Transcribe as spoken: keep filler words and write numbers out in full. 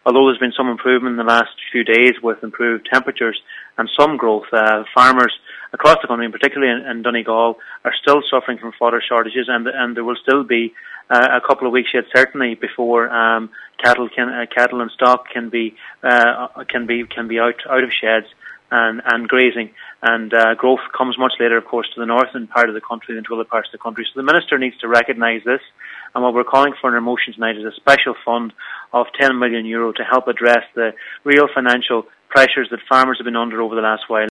although there's been some improvement in the last few days with improved temperatures and some growth, uh, farmers across the country, and particularly in, in Donegal, are still suffering from fodder shortages, and and there will still be uh, a couple of weeks yet, certainly, before um, cattle can uh, cattle and stock can be uh, can be can be out out of sheds and and grazing. And uh, growth comes much later, of course, to the northern part of the country than to other parts of the country. So the Minister needs to recognise this, and what we're calling for in our motion tonight is a special fund of ten million euro to help address the real financial pressures that farmers have been under over the last while.